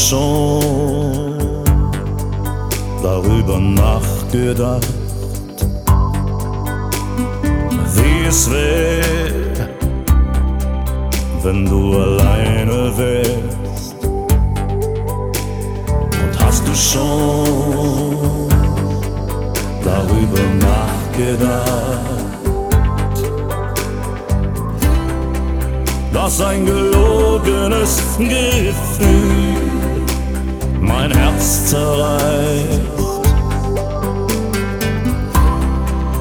schon darüber nachgedacht, wie es wäre, wenn du alleine wärst? Und hast du schon darüber nachgedacht, dass ein gelogenes Gefühl mein Herz zerreißt?